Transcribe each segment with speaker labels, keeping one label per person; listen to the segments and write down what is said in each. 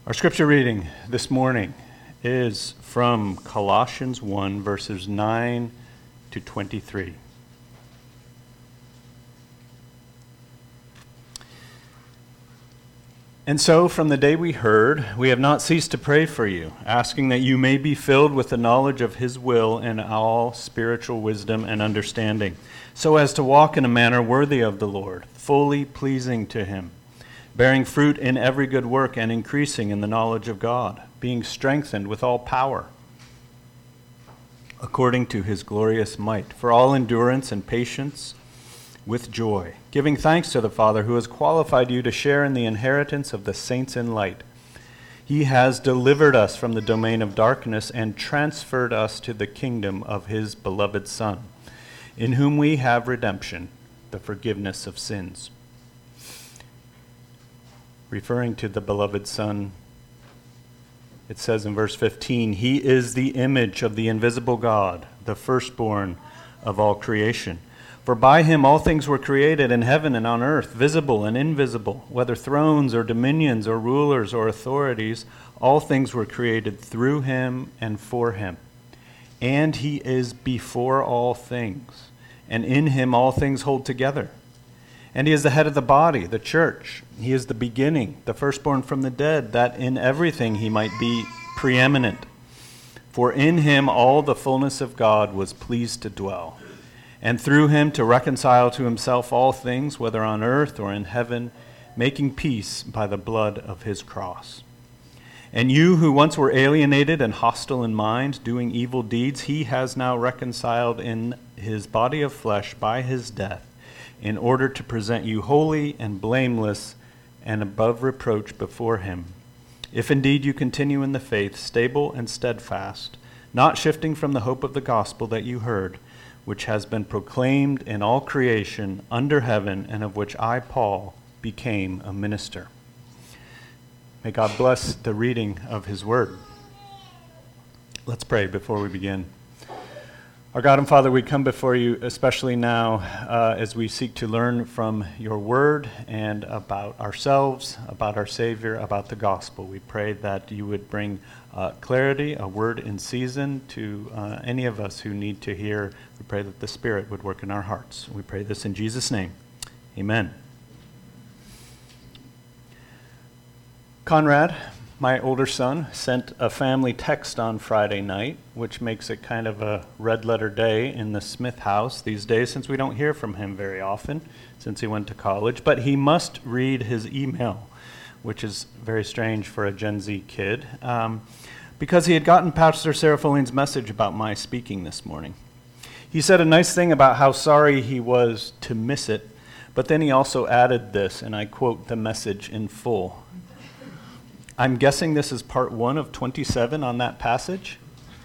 Speaker 1: Our scripture reading this morning is from Colossians 1, verses 9 to 23. And so, from the day we heard, we have not ceased to pray for you, asking that you may be filled with the knowledge of His will and all spiritual wisdom and understanding, so as to walk in a manner worthy of the Lord, fully pleasing to Him, bearing fruit in every good work and increasing in the knowledge of God, being strengthened with all power, according to His glorious might, for all endurance and patience with joy, giving thanks to the Father who has qualified you to share in the inheritance of the saints in light. He has delivered us from the domain of darkness and transferred us to the kingdom of His beloved Son, in whom we have redemption, the forgiveness of sins. Referring to the beloved Son, it says in verse 15, He is the image of the invisible God, the firstborn of all creation. For by Him all things were created in heaven and on earth, visible and invisible, whether thrones or dominions or rulers or authorities, all things were created through Him and for Him. And He is before all things, and in Him all things hold together. And He is the head of the body, the church. He is the beginning, the firstborn from the dead, that in everything He might be preeminent. For in Him all the fullness of God was pleased to dwell, and through Him to reconcile to Himself all things, whether on earth or in heaven, making peace by the blood of His cross. And you who once were alienated and hostile in mind, doing evil deeds, He has now reconciled in His body of flesh by His death, in order to present you holy and blameless and above reproach before Him. If indeed you continue in the faith, stable and steadfast, not shifting from the hope of the gospel that you heard, which has been proclaimed in all creation under heaven, and of which I, Paul, became a minister. May God bless the reading of His word. Let's pray before we begin. Our God and Father, we come before you especially now as we seek to learn from your word and about ourselves, about our Savior, about the gospel. We pray that you would bring clarity, a word in season to any of us who need to hear. We pray that the Spirit would work in our hearts. We pray this in Jesus' name. Amen. Conrad, my older son, sent a family text on Friday night, which makes it kind of a red-letter day in the Smith house these days, since we don't hear from him very often, since he went to college. But he must read his email, which is very strange for a Gen Z kid, because he had gotten Pastor Serafoline's message about my speaking this morning. He said a nice thing about how sorry he was to miss it, but then he also added this, and I quote the message in full. I'm guessing this is part 1 of 27 on that passage?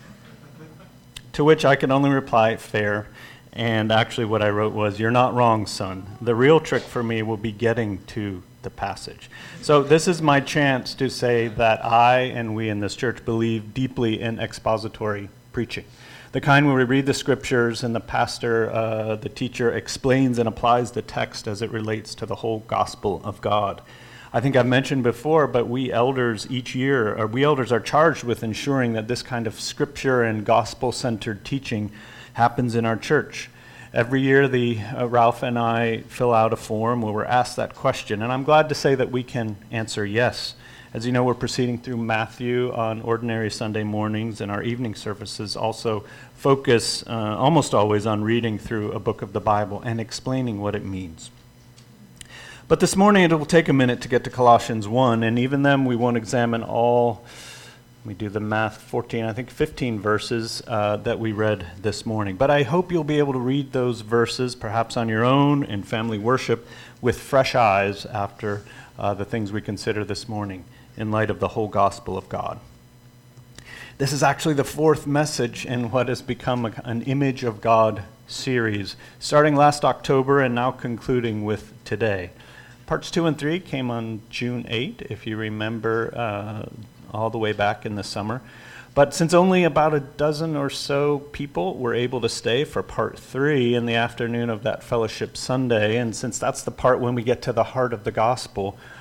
Speaker 1: To which I can only reply, fair. And actually what I wrote was, you're not wrong, son. The real trick for me will be getting to the passage. So this is my chance to say that I and we in this church believe deeply in expository preaching. The kind where we read the scriptures and the pastor, the teacher, explains and applies the text as it relates to the whole gospel of God. I think I've mentioned before, but we elders are charged with ensuring that this kind of scripture and gospel-centered teaching happens in our church. Every year, Ralph and I fill out a form where we're asked that question, and I'm glad to say that we can answer yes. As you know, we're proceeding through Matthew on ordinary Sunday mornings, and our evening services also focus almost always on reading through a book of the Bible and explaining what it means. But this morning it will take a minute to get to Colossians 1, and even then we won't examine all, we do the math, 15 verses that we read this morning. But I hope you'll be able to read those verses, perhaps on your own in family worship, with fresh eyes after the things we consider this morning in light of the whole gospel of God. This is actually the 4th message in what has become an Image of God series, starting last October and now concluding with today. Parts 2 and 3 came on June 8, if you remember, all the way back in the summer. But since only about a dozen or so people were able to stay for part 3 in the afternoon of that Fellowship Sunday, and since that's the part when we get to the heart of the gospel,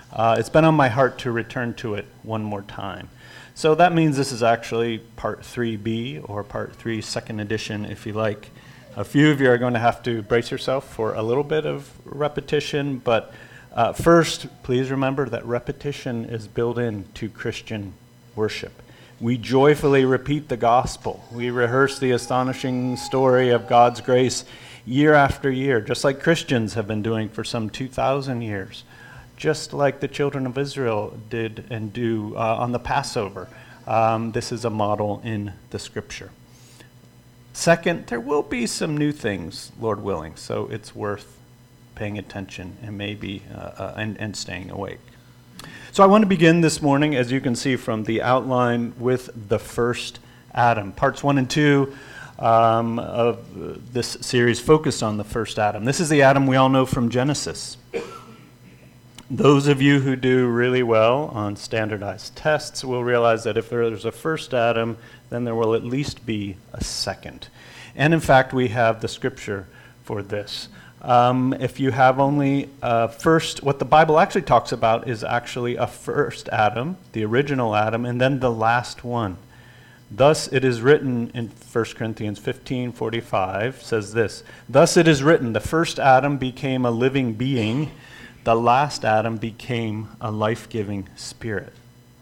Speaker 1: It's been on my heart to return to it one more time. So that means this is actually part 3B, or part 3, second edition, if you like. A few of you are going to have to brace yourself for a little bit of repetition, but first, please remember that repetition is built into Christian worship. We joyfully repeat the gospel. We rehearse the astonishing story of God's grace year after year, just like Christians have been doing for some 2,000 years, just like the children of Israel did and do on the Passover. This is a model in the Scripture. Second, there will be some new things, Lord willing, so it's worth paying attention and maybe and staying awake. So I want to begin this morning, as you can see from the outline, with the first Adam. Parts 1 and 2 of this series focused on the first Adam. This is the Adam we all know from Genesis. Those of you who do really well on standardized tests will realize that if there's a first Adam, then there will at least be a second. And in fact, we have the scripture for this. If you have only first, what the Bible actually talks about is actually a first Adam, the original Adam, and then the last one. Thus it is written in 1 Corinthians 15:45, says this, "Thus it is written, the first Adam became a living being, the last Adam became a life-giving spirit."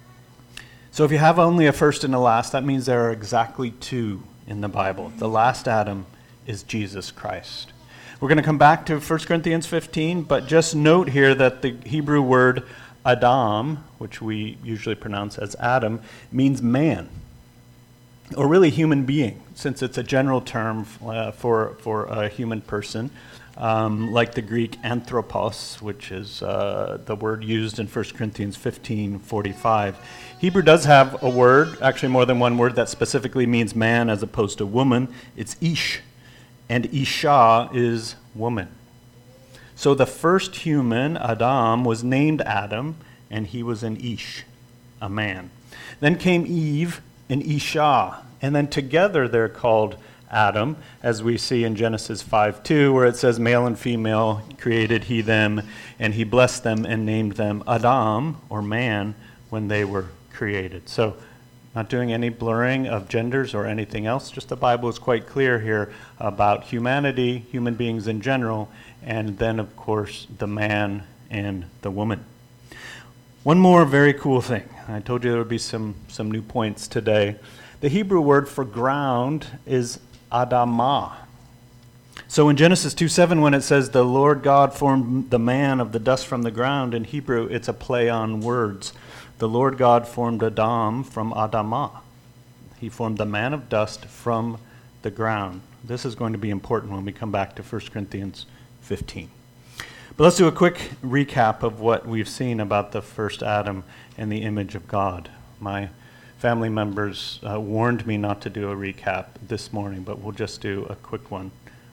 Speaker 1: So if you have only a first and a last, that means there are exactly two in the Bible. The last Adam is Jesus Christ. We're going to come back to 1 Corinthians 15, but just note here that the Hebrew word Adam, which we usually pronounce as Adam, means man, or really human being, since it's a general term for a human person, like the Greek anthropos, which is the word used in 1 Corinthians 15:45. Hebrew does have a word, actually more than one word, that specifically means man as opposed to woman. It's ish. And Isha is woman. So the first human, Adam, was named Adam, and he was an Ish, a man. Then came Eve and Isha, and then together they're called Adam, as we see in Genesis 5:2, where it says, "Male and female created he them, and he blessed them and named them Adam," or man, when they were created. So not doing any blurring of genders or anything else, just the Bible is quite clear here about humanity, human beings in general, and then, of course, the man and the woman. One more very cool thing. I told you there would be some new points today. The Hebrew word for ground is Adamah. So in Genesis 2:7, when it says the Lord God formed the man of the dust from the ground, in Hebrew it's a play on words. The Lord God formed Adam from Adamah. He formed the man of dust from the ground. This is going to be important when we come back to 1 Corinthians 15. But let's do a quick recap of what we've seen about the first Adam and the image of God. My family members warned me not to do a recap this morning, but we'll just do a quick one.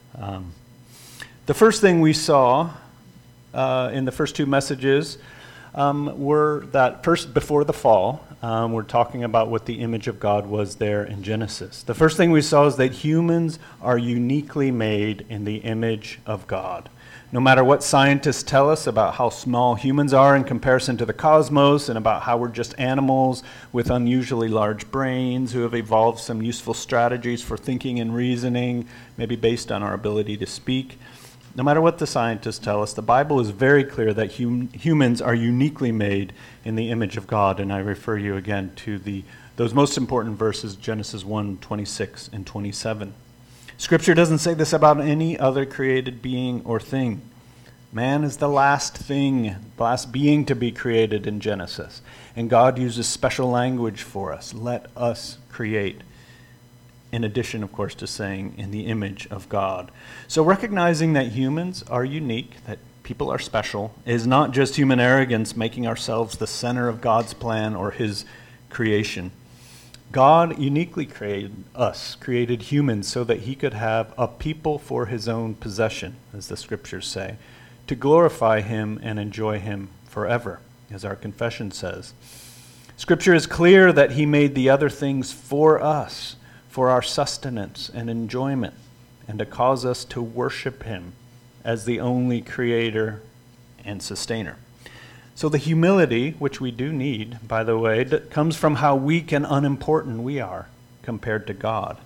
Speaker 1: The first thing we saw in the first two messages were that first, before the fall, we're talking about what the image of God was there in Genesis. The first thing we saw is that humans are uniquely made in the image of God. No matter what scientists tell us about how small humans are in comparison to the cosmos, and about how we're just animals with unusually large brains who have evolved some useful strategies for thinking and reasoning, maybe based on our ability to speak, no matter what the scientists tell us, the Bible is very clear that humans are uniquely made in the image of God, and I refer you again to those most important verses, Genesis 1:26 and 27. Scripture doesn't say this about any other created being or thing. Man is the last thing, the last being to be created in Genesis, and God uses special language for us. Let us create. In addition, of course, to saying in the image of God. So recognizing that humans are unique, that people are special, is not just human arrogance making ourselves the center of God's plan or his creation. God uniquely created us, created humans, so that he could have a people for his own possession, as the scriptures say, to glorify him and enjoy him forever, as our confession says. Scripture is clear that he made the other things for us, for our sustenance and enjoyment, and to cause us to worship him as the only creator and sustainer. So the humility, which we do need, by the way, comes from how weak and unimportant we are compared to God.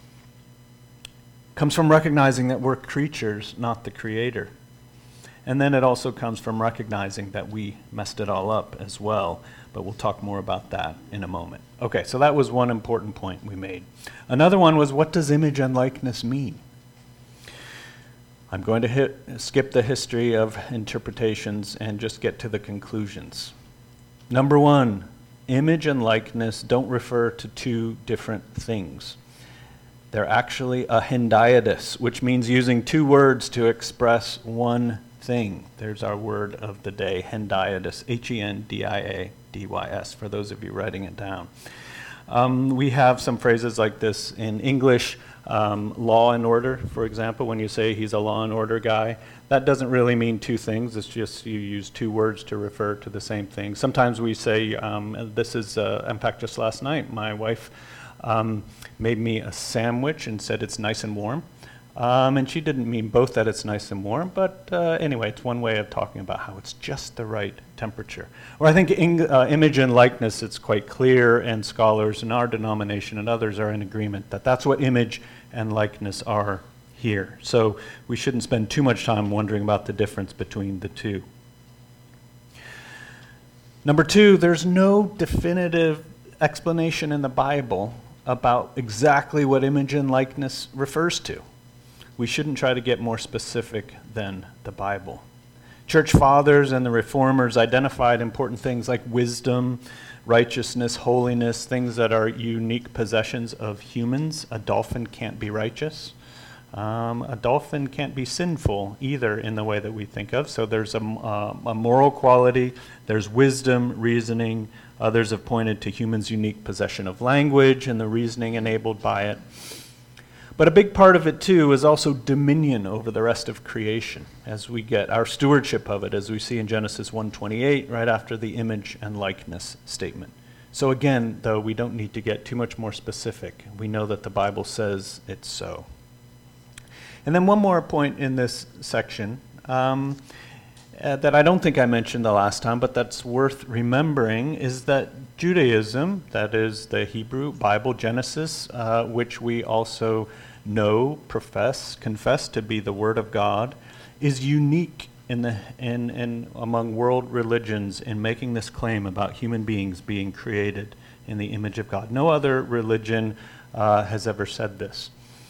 Speaker 1: Comes from recognizing that we're creatures, not the Creator. And then it also comes from recognizing that we messed it all up as well. But we'll talk more about that in a moment. Okay, so that was one important point we made. Another one was, what does image and likeness mean? I'm going to skip the history of interpretations and just get to the conclusions. Number one, image and likeness don't refer to two different things. They're actually a hendiadys, which means using two words to express one thing. There's our word of the day, hendiadys, Hendiadys, for those of you writing it down. We have some phrases like this in English, law and order, for example. When you say he's a law and order guy, that doesn't really mean two things. It's just you use two words to refer to the same thing. Sometimes we say, this is, in fact, just last night, my wife made me a sandwich and said it's nice and warm. And she didn't mean both that it's nice and warm, but anyway, it's one way of talking about how it's just the right temperature. Or I think image and likeness, it's quite clear, and scholars in our denomination and others are in agreement that that's what image and likeness are here. So we shouldn't spend too much time wondering about the difference between the two. Number two, there's no definitive explanation in the Bible about exactly what image and likeness refers to. We shouldn't try to get more specific than the Bible. Church fathers and the reformers identified important things like wisdom, righteousness, holiness, things that are unique possessions of humans. A dolphin can't be righteous. A dolphin can't be sinful either in the way that we think of. So there's a moral quality, there's wisdom, reasoning. Others have pointed to humans' unique possession of language and the reasoning enabled by it. But a big part of it, too, is also dominion over the rest of creation, as we get our stewardship of it, as we see in Genesis 1:28, right after the image and likeness statement. So again, though, we don't need to get too much more specific. We know that the Bible says it's so. And then one more point in this section that I don't think I mentioned the last time, but that's worth remembering, is that Judaism, that is the Hebrew Bible, Genesis, which we also know, confess to be the Word of God, is unique in among world religions in making this claim about human beings being created in the image of God. No other religion has ever said this.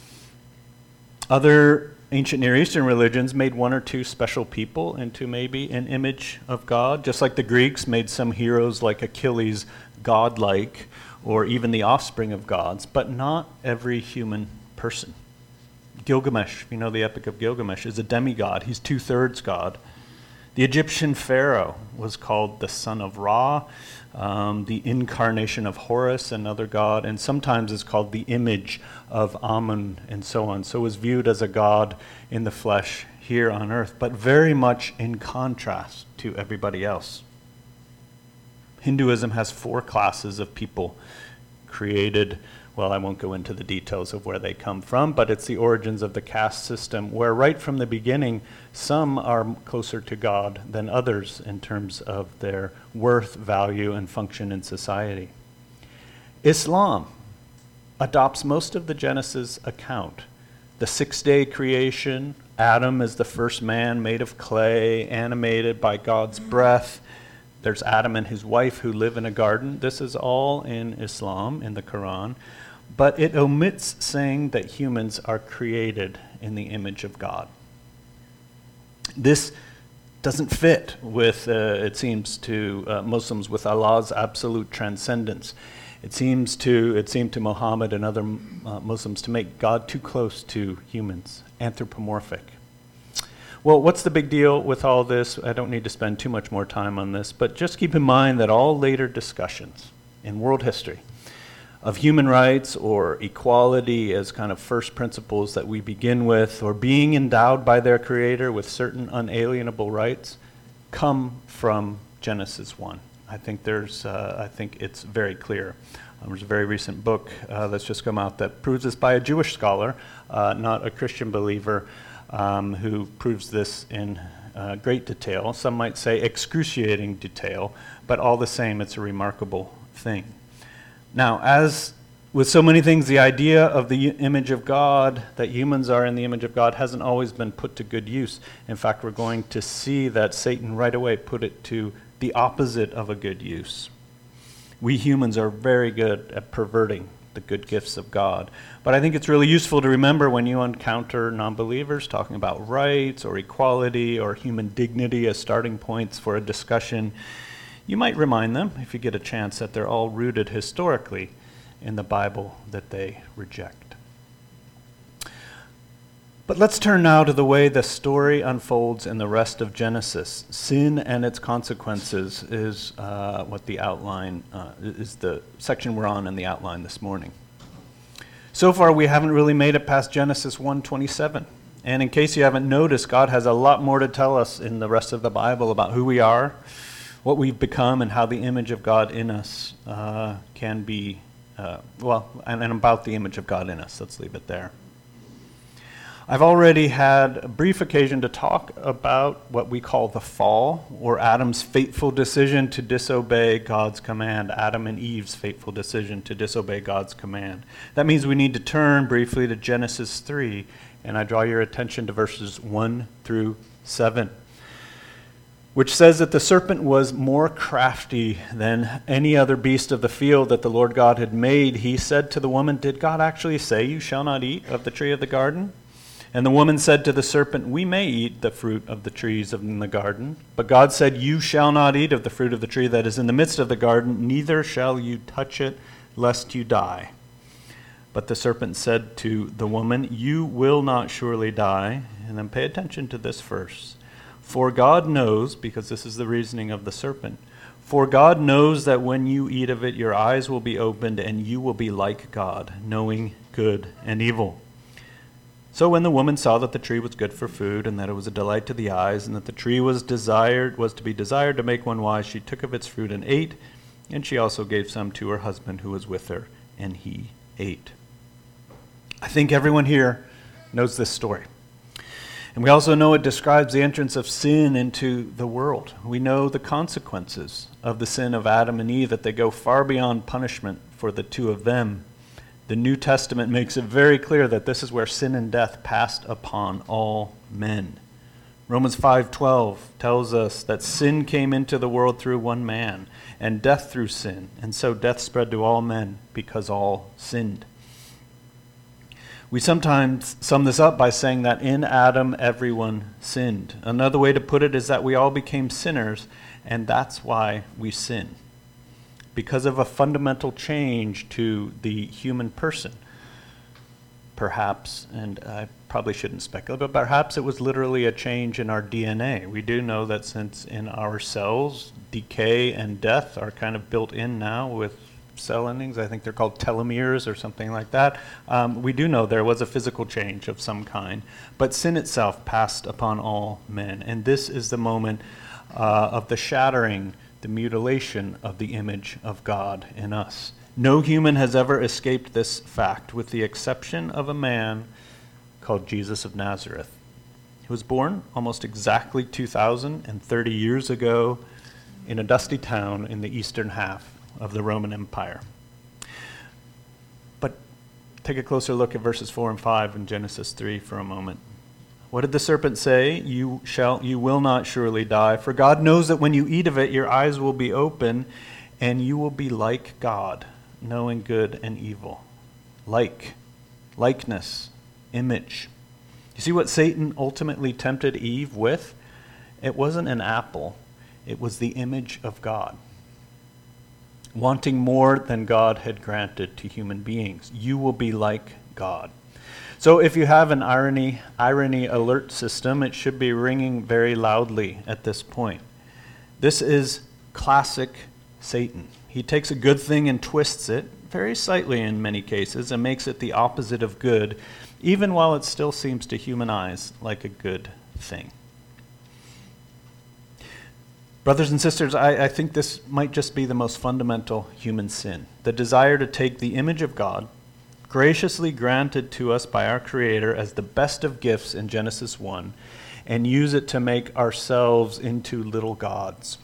Speaker 1: Other ancient Near Eastern religions made one or two special people into maybe an image of God, just like the Greeks made some heroes like Achilles godlike, or even the offspring of gods, but not every human person. Gilgamesh, you know the Epic of Gilgamesh, is a demigod. He's 2/3 God. The Egyptian pharaoh was called the son of Ra, the incarnation of Horus, another god, and sometimes is called the image of Amun, and so on. So was viewed as a god in the flesh here on earth, but very much in contrast to everybody else. Hinduism has 4 classes of people created. Well, I won't go into the details of where they come from, but it's the origins of the caste system, where right from the beginning, some are closer to God than others in terms of their worth, value, and function in society. Islam adopts most of the Genesis account. The 6-day creation, Adam is the first man made of clay, animated by God's breath. There's Adam and his wife who live in a garden. This is all in Islam, in the Quran. But it omits saying that humans are created in the image of God. This doesn't fit with, it seems to Muslims, with Allah's absolute transcendence. It seemed to Muhammad and other Muslims to make God too close to humans, anthropomorphic. Well, what's the big deal with all this? I don't need to spend too much more time on this, but just keep in mind that all later discussions in world history of human rights or equality as kind of first principles that we begin with, or being endowed by their Creator with certain unalienable rights, come from Genesis 1. I think it's very clear. There's a very recent book that's just come out that proves this by a Jewish scholar, not a Christian believer, who proves this in great detail. Some might say excruciating detail, but all the same, it's a remarkable thing. Now, as with so many things, the idea of the image of God, that humans are in the image of God, hasn't always been put to good use. In fact, we're going to see that Satan right away put it to the opposite of a good use. We humans are very good at perverting the good gifts of God. But I think it's really useful to remember when you encounter non-believers talking about rights or equality or human dignity as starting points for a discussion, you might remind them, if you get a chance, that they're all rooted historically in the Bible that they reject. But let's turn now to the way the story unfolds in the rest of Genesis. Sin and its consequences is what the outline is, the section we're on in the outline this morning. So far, we haven't really made it past Genesis 1:27. And in case you haven't noticed, God has a lot more to tell us in the rest of the Bible about who we are, what we've become, and how the image of God in us can be and about the image of God in us. Let's leave it there. I've already had a brief occasion to talk about what we call the fall, or Adam's fateful decision to disobey God's command, Adam and Eve's fateful decision to disobey God's command. That means we need to turn briefly to Genesis 3, and I draw your attention to verses 1 through 7. Which says that the serpent was more crafty than any other beast of the field that the Lord God had made. He said to the woman, "Did God actually say you shall not eat of the tree of the garden?" And the woman said to the serpent, "We may eat the fruit of the trees in the garden. But God said, you shall not eat of the fruit of the tree that is in the midst of the garden, neither shall you touch it, lest you die." But the serpent said to the woman, "You will not surely die." And then pay attention to this verse. For God knows, because this is the reasoning of the serpent, for God knows that when you eat of it, your eyes will be opened, and you will be like God, knowing good and evil. So when the woman saw that the tree was good for food, and that it was a delight to the eyes, and that the tree was to be desired to make one wise, she took of its fruit and ate, and she also gave some to her husband who was with her, and he ate. I think everyone here knows this story. And we also know it describes the entrance of sin into the world. We know the consequences of the sin of Adam and Eve, that they go far beyond punishment for the two of them. The New Testament makes it very clear that this is where sin and death passed upon all men. Romans 5:12 tells us that sin came into the world through one man, and death through sin, and so death spread to all men because all sinned. We sometimes sum this up by saying that in Adam, everyone sinned. Another way to put it is that we all became sinners, and that's why we sin. Because of a fundamental change to the human person. Perhaps, and I probably shouldn't speculate, but perhaps it was literally a change in our DNA. We do know that since in our cells, decay and death are kind of built in now with cell endings. I think they're called telomeres or something like that. We do know there was a physical change of some kind, but sin itself passed upon all men. And this is the moment of the shattering, the mutilation of the image of God in us. No human has ever escaped this fact, with the exception of a man called Jesus of Nazareth. He was born almost exactly 2,030 years ago in a dusty town in the eastern half of the Roman Empire. But take a closer look at verses 4 and 5 in Genesis 3 for a moment. What did the serpent say? You will not surely die, for God knows that when you eat of it, your eyes will be open, and you will be like God, knowing good and evil. Likeness, image. You see what Satan ultimately tempted Eve with? It wasn't an apple. It was the image of God. Wanting more than God had granted to human beings. You will be like God. So if you have an irony alert system, it should be ringing very loudly at this point. This is classic Satan. He takes a good thing and twists it, very slightly in many cases, and makes it the opposite of good, even while it still seems to human eyes like a good thing. Brothers and sisters, I think this might just be the most fundamental human sin. The desire to take the image of God, graciously granted to us by our Creator as the best of gifts in Genesis 1, and use it to make ourselves into little gods.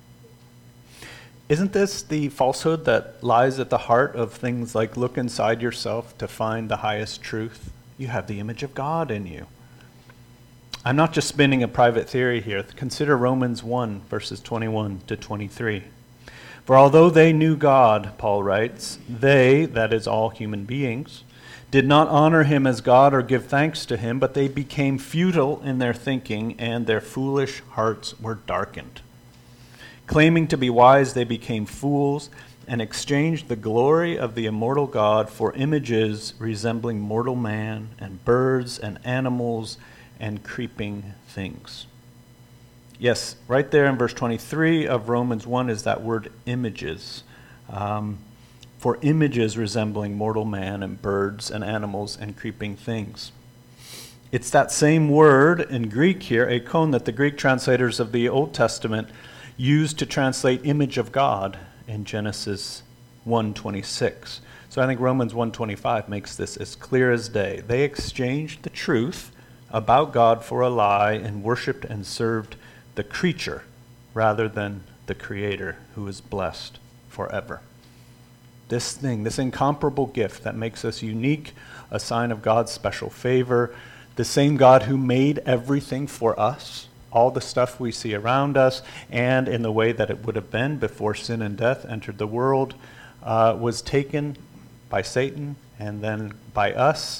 Speaker 1: Isn't this the falsehood that lies at the heart of things like look inside yourself to find the highest truth? You have the image of God in you. I'm not just spinning a private theory here. Consider Romans 1, verses 21 to 23. For although they knew God, Paul writes, they, that is all human beings, did not honor him as God or give thanks to him, but they became futile in their thinking, and their foolish hearts were darkened. Claiming to be wise, they became fools and exchanged the glory of the immortal God for images resembling mortal man and birds and animals and creeping things. Yes, right there in verse 23 of Romans 1 is that word images. For images resembling mortal man and birds and animals and creeping things. It's that same word in Greek here, eikon, that the Greek translators of the Old Testament used to translate image of God in Genesis 1:26. So I think Romans 1:25 makes this as clear as day. They exchanged the truth about God for a lie and worshiped and served the creature rather than the Creator, who is blessed forever. This thing, this incomparable gift that makes us unique, a sign of God's special favor, the same God who made everything for us, all the stuff we see around us, and in the way that it would have been before sin and death entered the world, was taken by Satan and then by us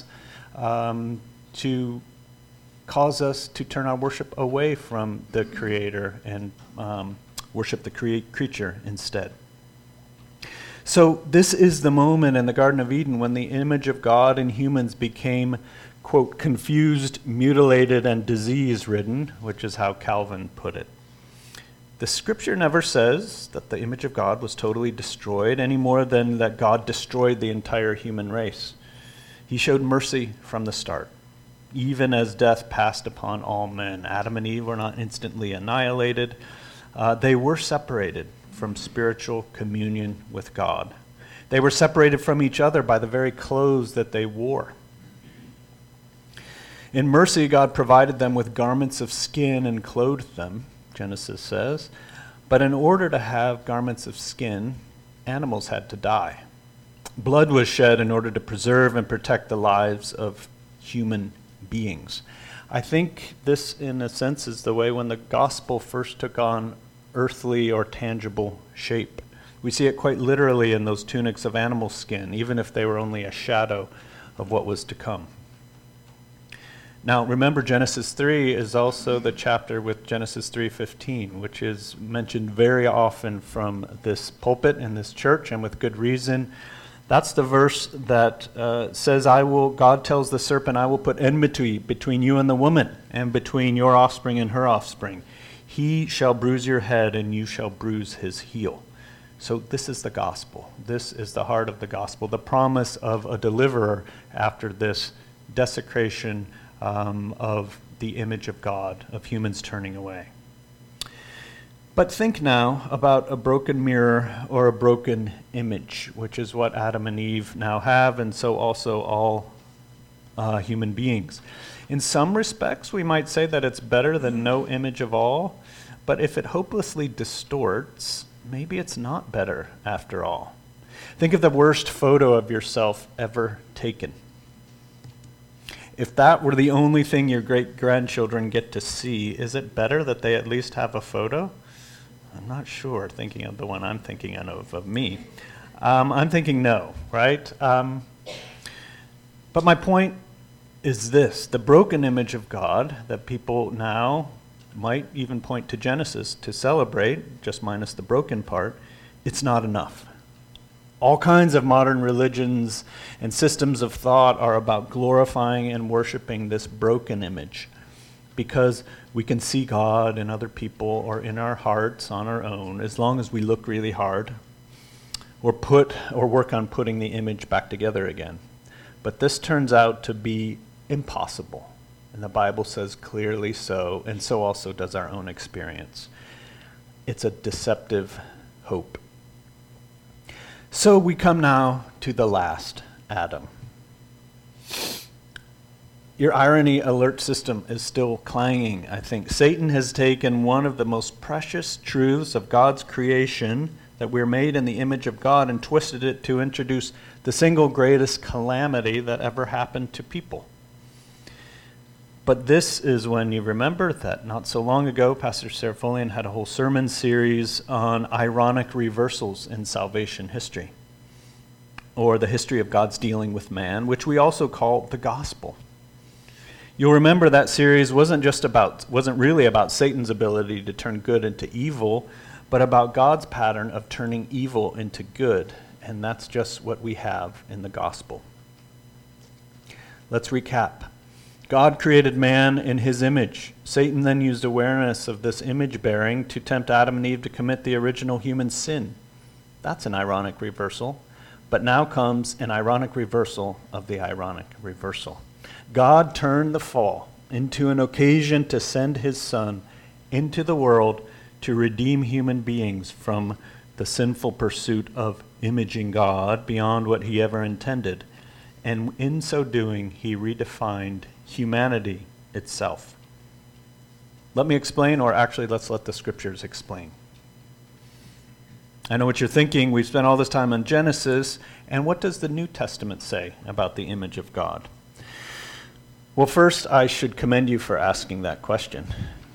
Speaker 1: to cause us to turn our worship away from the Creator and worship the creature instead. So this is the moment in the Garden of Eden when the image of God in humans became, quote, confused, mutilated, and disease-ridden, which is how Calvin put it. The scripture never says that the image of God was totally destroyed any more than that God destroyed the entire human race. He showed mercy from the start. Even as death passed upon all men, Adam and Eve were not instantly annihilated. They were separated from spiritual communion with God. They were separated from each other by the very clothes that they wore. In mercy, God provided them with garments of skin and clothed them, Genesis says. But in order to have garments of skin, animals had to die. Blood was shed in order to preserve and protect the lives of human beings. I think this, in a sense, is the way when the gospel first took on earthly or tangible shape. We see it quite literally in those tunics of animal skin, even if they were only a shadow of what was to come. Now, remember, Genesis 3 is also the chapter with Genesis 3:15, which is mentioned very often from this pulpit in this church, and with good reason. That's the verse that says, God tells the serpent, I will put enmity between you and the woman, and between your offspring and her offspring. He shall bruise your head, and you shall bruise his heel. So this is the gospel. This is the heart of the gospel, the promise of a deliverer after this desecration of the image of God, of humans turning away. But think now about a broken mirror or a broken image, which is what Adam and Eve now have, and so also all human beings. In some respects, we might say that it's better than no image of all, but if it hopelessly distorts, maybe it's not better after all. Think of the worst photo of yourself ever taken. If that were the only thing your great-grandchildren get to see, is it better that they at least have a photo? I'm not sure, thinking of the one I'm thinking of me. I'm thinking no, right? But my point is this. The broken image of God that people now might even point to Genesis to celebrate, just minus the broken part, it's not enough. All kinds of modern religions and systems of thought are about glorifying and worshiping this broken image because we can see God in other people or in our hearts on our own as long as we look really hard or work on putting the image back together again. But this turns out to be impossible, and the Bible says clearly so, and so also does our own experience. It's a deceptive hope. So we come now to the last Adam. Your irony alert system is still clanging, I think. Satan has taken one of the most precious truths of God's creation, that we're made in the image of God, and twisted it to introduce the single greatest calamity that ever happened to people. But this is when you remember that not so long ago, Pastor Serafolian had a whole sermon series on ironic reversals in salvation history, or the history of God's dealing with man, which we also call the gospel. You'll remember that series wasn't really about Satan's ability to turn good into evil, but about God's pattern of turning evil into good. And that's just what we have in the gospel. Let's recap. God created man in his image. Satan then used awareness of this image bearing to tempt Adam and Eve to commit the original human sin. That's an ironic reversal. But now comes an ironic reversal of the ironic reversal. God turned the fall into an occasion to send his Son into the world to redeem human beings from the sinful pursuit of imaging God beyond what he ever intended. And in so doing, he redefined humanity itself. Let me explain, or actually let's let the scriptures explain. I know what you're thinking. We've spent all this time on Genesis, and what does the New Testament say about the image of God? Well, first, I should commend you for asking that question.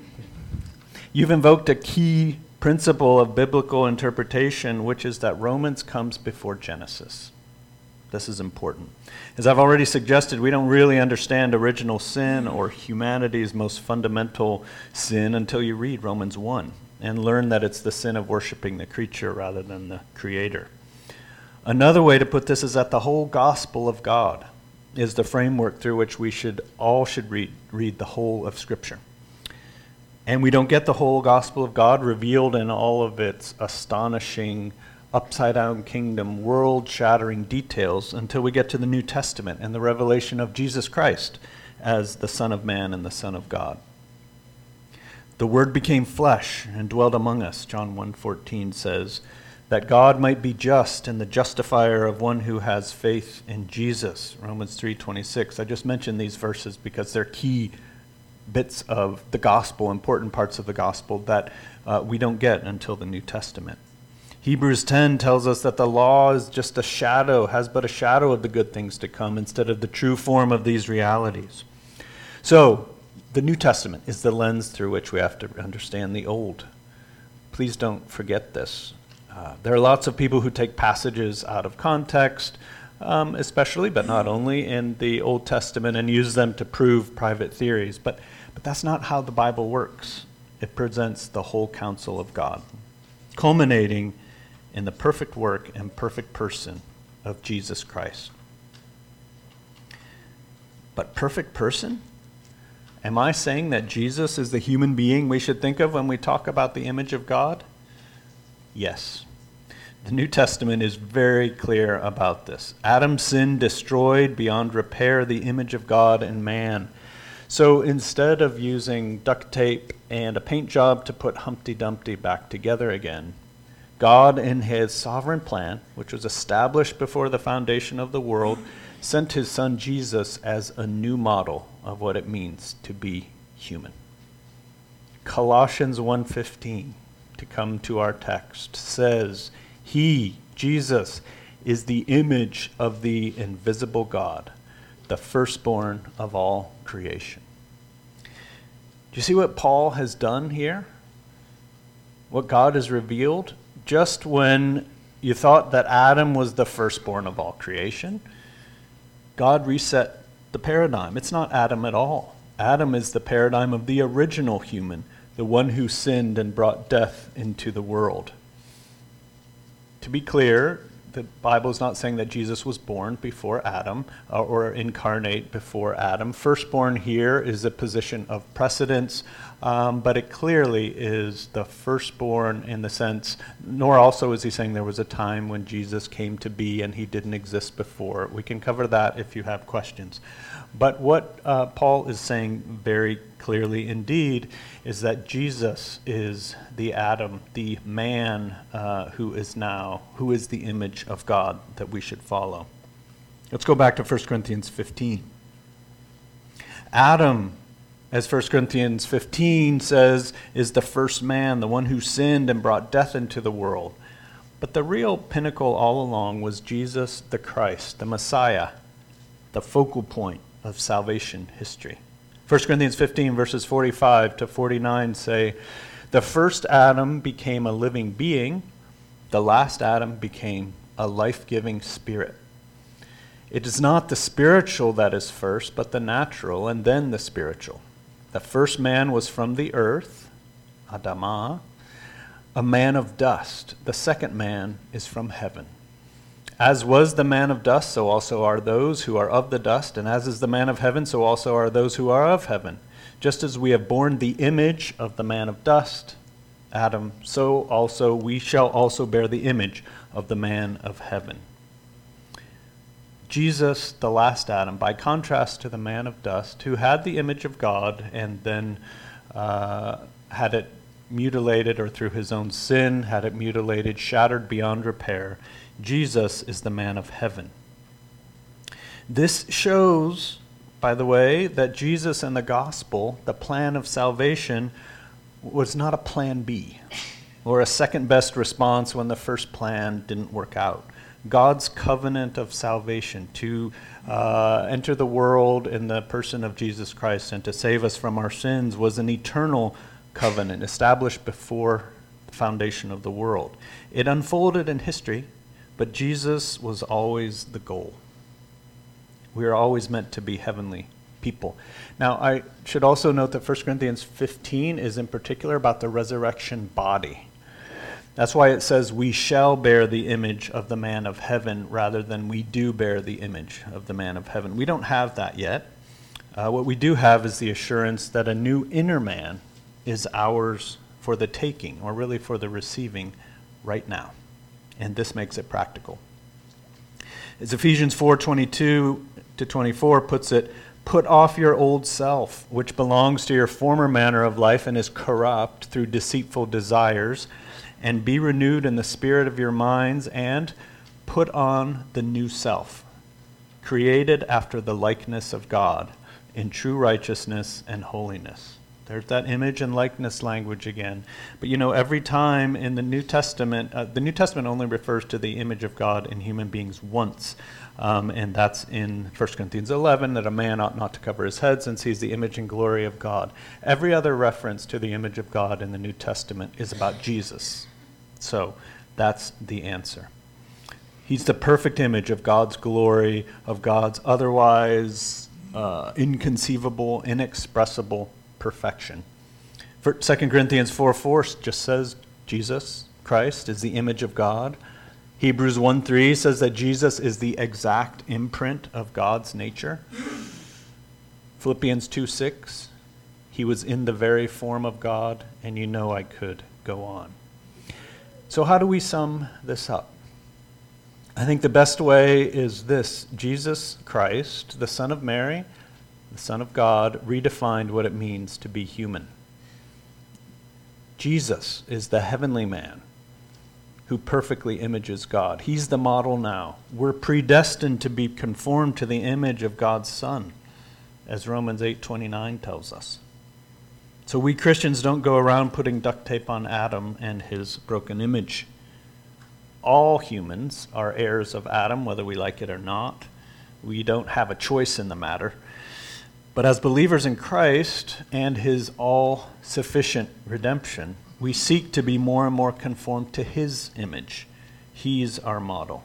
Speaker 1: You've invoked a key principle of biblical interpretation, which is that Romans comes before Genesis. This is important. As I've already suggested, we don't really understand original sin or humanity's most fundamental sin until you read Romans 1 and learn that it's the sin of worshiping the creature rather than the creator. Another way to put this is that the whole gospel of God is the framework through which we should read the whole of Scripture. And we don't get the whole gospel of God revealed in all of its astonishing, upside-down kingdom, world-shattering details until we get to the New Testament and the revelation of Jesus Christ as the Son of Man and the Son of God. The Word became flesh and dwelt among us, John 1:14 says, that God might be just and the justifier of one who has faith in Jesus, Romans 3:26. I just mentioned these verses because they're key bits of the gospel, important parts of the gospel that we don't get until the New Testament. Hebrews 10 tells us that the law is just a shadow, has but a shadow of the good things to come instead of the true form of these realities. So, the New Testament is the lens through which we have to understand the Old. Please don't forget this. There are lots of people who take passages out of context, especially, but not only, in the Old Testament and use them to prove private theories. But that's not how the Bible works. It presents the whole counsel of God, culminating in the perfect work and perfect person of Jesus Christ. But perfect person? Am I saying that Jesus is the human being we should think of when we talk about the image of God? Yes. The New Testament is very clear about this. Adam's sin destroyed beyond repair the image of God in man. So instead of using duct tape and a paint job to put Humpty Dumpty back together again, God, in his sovereign plan, which was established before the foundation of the world, sent his Son Jesus as a new model of what it means to be human. Colossians 1:15, to come to our text, says, He, Jesus, is the image of the invisible God, the firstborn of all creation. Do you see what Paul has done here? What God has revealed? Just when you thought that Adam was the firstborn of all creation, God reset the paradigm. It's not Adam at all. Adam is the paradigm of the original human, the one who sinned and brought death into the world. To be clear, the Bible is not saying that Jesus was born before Adam or incarnate before Adam. Firstborn here is a position of precedence, but it clearly is the firstborn in the sense, nor also is he saying there was a time when Jesus came to be and he didn't exist before. We can cover that if you have questions. But what Paul is saying very clearly indeed is that Jesus is the Adam, the man who is the image of God that we should follow. Let's go back to 1 Corinthians 15. Adam, as 1 Corinthians 15 says, is the first man, the one who sinned and brought death into the world. But the real pinnacle all along was Jesus the Christ, the Messiah, the focal point of salvation history. 1 Corinthians 15 verses 45 to 49 say, the first Adam became a living being, the last Adam became a life-giving spirit. It is not the spiritual that is first, but the natural, and then the spiritual. The first man was from the earth, Adamah, a man of dust. The second man is from heaven. As was the man of dust, so also are those who are of the dust, and as is the man of heaven, so also are those who are of heaven. Just as we have borne the image of the man of dust, Adam, so also we shall also bear the image of the man of heaven. Jesus, the last Adam, by contrast to the man of dust, who had the image of God and then had it mutilated, or through his own sin had it mutilated, shattered beyond repair, Jesus is the man of heaven. This shows, by the way, that Jesus and the gospel, the plan of salvation, was not a plan B or a second best response when the first plan didn't work out. God's covenant of salvation to enter the world in the person of Jesus Christ and to save us from our sins was an eternal covenant established before the foundation of the world. It unfolded in history, but Jesus was always the goal. We are always meant to be heavenly people. Now, I should also note that 1 Corinthians 15 is in particular about the resurrection body. That's why it says we shall bear the image of the man of heaven rather than we do bear the image of the man of heaven. We don't have that yet. What we do have is the assurance that a new inner man is ours for the taking, or really for the receiving right now. And this makes it practical. As Ephesians 4:22 to 24 puts it, put off your old self, which belongs to your former manner of life and is corrupt through deceitful desires, and be renewed in the spirit of your minds, and put on the new self, created after the likeness of God, in true righteousness and holiness. There's that image and likeness language again. But you know, every time in the New Testament only refers to the image of God in human beings once. And that's in 1 Corinthians 11, that a man ought not to cover his head since he's the image and glory of God. Every other reference to the image of God in the New Testament is about Jesus. So that's the answer. He's the perfect image of God's glory, of God's otherwise inconceivable, inexpressible perfection. 2 Corinthians 4:4 just says Jesus Christ is the image of God. Hebrews 1:3 says that Jesus is the exact imprint of God's nature. Philippians 2:6, he was in the very form of God, and you know I could go on. So how do we sum this up? I think the best way is this: Jesus Christ, the Son of Mary, the Son of God, redefined what it means to be human. Jesus is the heavenly man who perfectly images God. He's the model now. We're predestined to be conformed to the image of God's Son, as Romans 8:29 tells us. So we Christians don't go around putting duct tape on Adam and his broken image. All humans are heirs of Adam, whether we like it or not. We don't have a choice in the matter. But as believers in Christ and his all-sufficient redemption, we seek to be more and more conformed to his image. He's our model.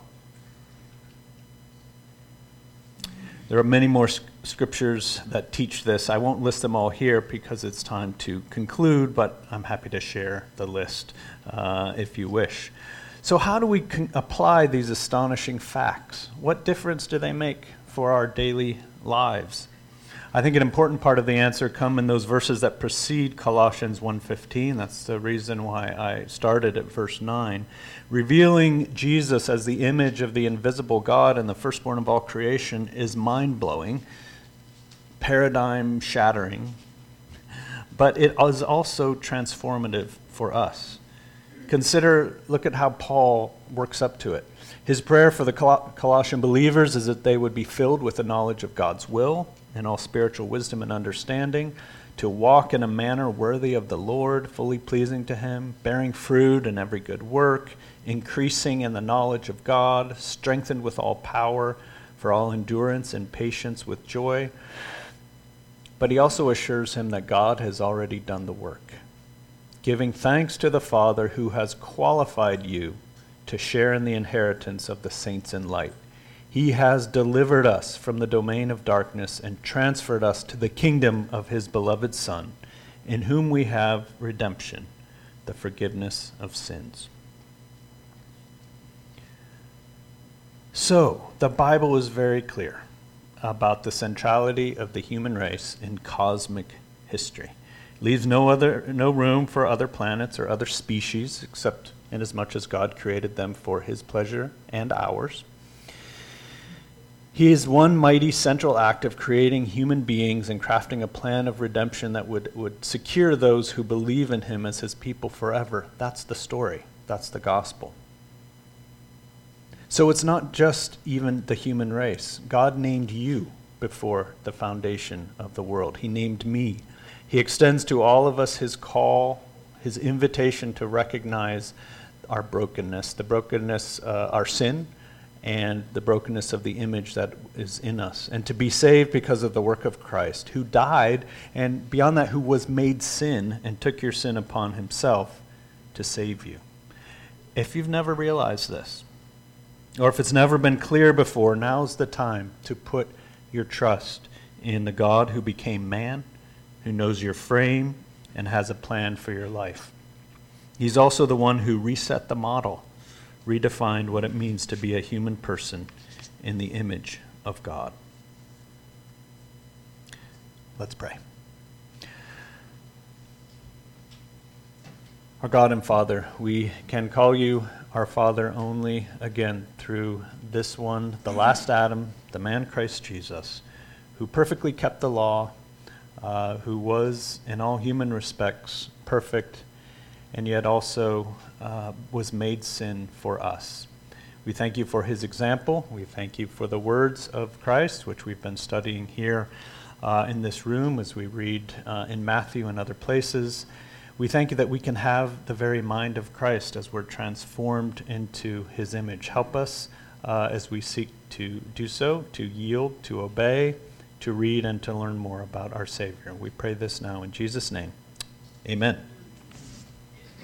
Speaker 1: There are many more scriptures that teach this. I won't list them all here because it's time to conclude, but I'm happy to share the list if you wish. So how do we apply these astonishing facts? What difference do they make for our daily lives? I think an important part of the answer come in those verses that precede Colossians 1:15. That's the reason why I started at verse 9. Revealing Jesus as the image of the invisible God and the firstborn of all creation is mind-blowing, paradigm-shattering, but it is also transformative for us. Look at how Paul works up to it. His prayer for the Colossian believers is that they would be filled with the knowledge of God's will, in all spiritual wisdom and understanding, to walk in a manner worthy of the Lord, fully pleasing to him, bearing fruit in every good work, increasing in the knowledge of God, strengthened with all power for all endurance and patience with joy. But he also assures him that God has already done the work, giving thanks to the Father who has qualified you to share in the inheritance of the saints in light. He has delivered us from the domain of darkness and transferred us to the kingdom of his beloved Son, in whom we have redemption, the forgiveness of sins. So, the Bible is very clear about the centrality of the human race in cosmic history. It leaves no room for other planets or other species, except inasmuch as God created them for his pleasure and ours. He is one mighty central act of creating human beings and crafting a plan of redemption that would secure those who believe in him as his people forever. That's the story. That's the gospel. So it's not just even the human race. God named you before the foundation of the world. He named me. He extends to all of us his call, his invitation to recognize our brokenness, our sin, and the brokenness of the image that is in us, and to be saved because of the work of Christ, who died, and beyond that, who was made sin and took your sin upon himself to save you. If you've never realized this, or if it's never been clear before, now's the time to put your trust in the God who became man, who knows your frame, and has a plan for your life. He's also the one who reset the model, redefined what it means to be a human person in the image of God. Let's pray. Our God and Father, we can call you our Father only, again, through this one, the last Adam, the man Christ Jesus, who perfectly kept the law, who was, in all human respects, perfect, and yet also was made sin for us. We thank you for his example. We thank you for the words of Christ, which we've been studying here in this room as we read in Matthew and other places. We thank you that we can have the very mind of Christ as we're transformed into his image. Help us as we seek to do so, to yield, to obey, to read, and to learn more about our Savior. We pray this now in Jesus' name. Amen.